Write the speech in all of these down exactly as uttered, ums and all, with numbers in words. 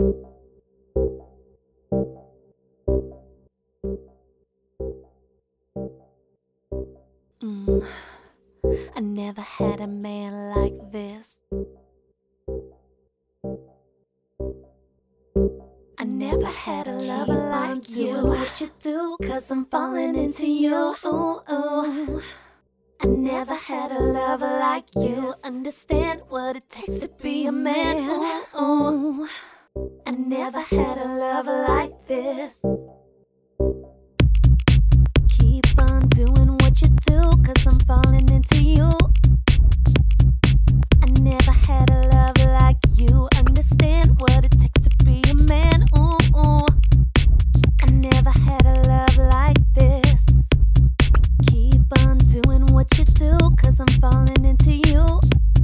Mm. I never had a man like this. I never had a lover like you. Doing what you do, cause I'm falling into you. Ooh, ooh. I never had a lover like you. Understand what it takes to be a man. Ooh, ooh. I never had a lover like this. Keep on doing what you do, cause I'm falling into you. I never had a lover like you. Understand what it takes to be a man. Ooh, ooh. I never had a love like this. Keep on doing what you do, cause I'm falling into you.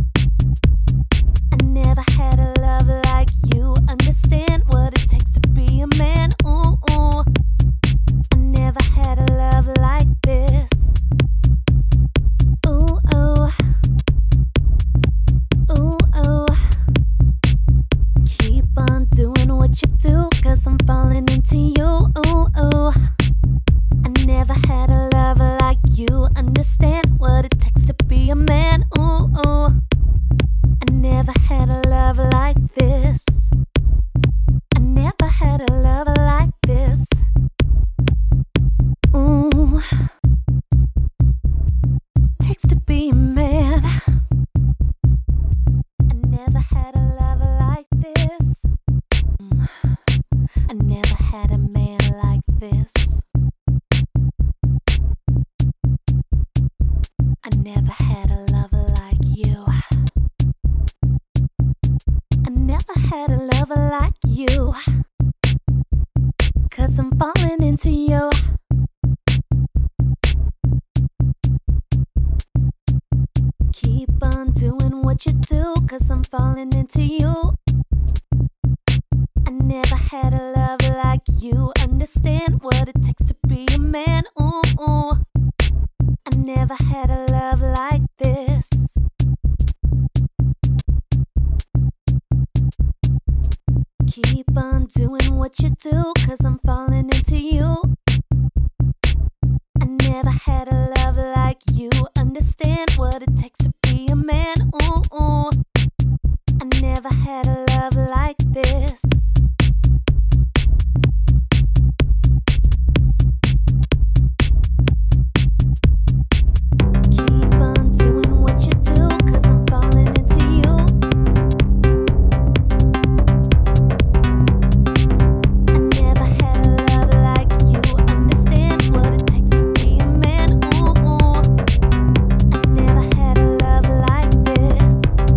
I never had a love like you. Understand what it takes to be a man. Ooh, ooh. I never had a love like this. Ooh, ooh. Ooh, ooh. Keep on doing what you do, cause I'm falling into you. Ooh, ooh. I never had a lover like you. Understand what it takes to be a man. Ooh, ooh. I never had a lover like this. I never had a lover like this. Ooh. Takes to be a man. I never had a lover like this. Mm. I never had a man like this. I never had a lover like you. I never had a lover like you. Cause I'm falling into you. Keep on doing what you do, cause I'm falling into you. I never had a lover like you. Understand what it takes to be a man. Ooh, ooh. I never had a love like this. Keep on doing what you do, cause I'm falling into you. I never had a love like you. Understand what it takes to be a man. Ooh, ooh. I never had a love like this. Keep on doing what you do, cause I'm falling into you. I never had a love like you. Understand what it takes to be a man. Ooh, ooh. I never had a love like this.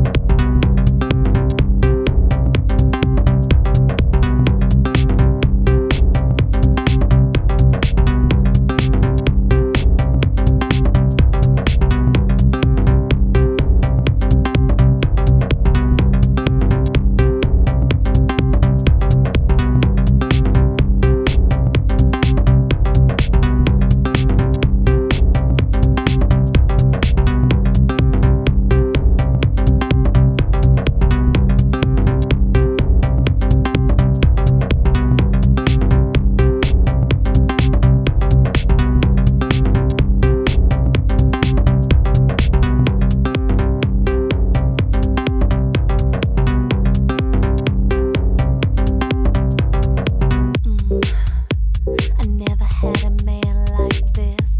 I never had a man like this.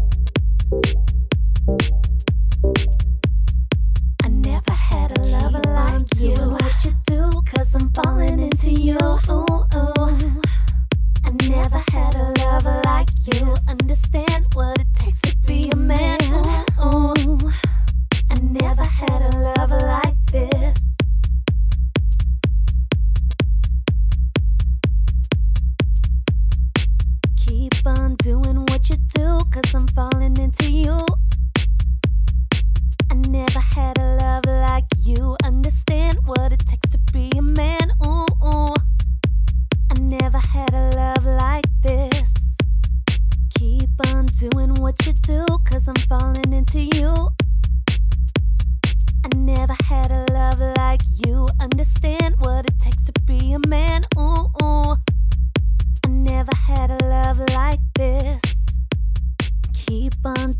I never had a lover like you. Doing what you do, cause I'm falling into you. Ooh, ooh. I never had a lover like you. Understand what it takes to be a man. Ooh, ooh. I never had a lover like this. Keep on doing what you do, cause I'm falling into you. I never had a love like you. Understand what it takes to be a man. Ooh, ooh.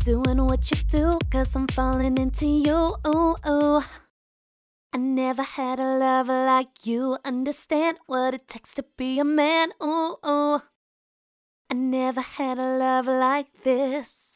doing what you do, cause I'm falling into you. Ooh, ooh. I never had a love like you. Understand what it takes to be a man. Ooh, ooh. I never had a love like this.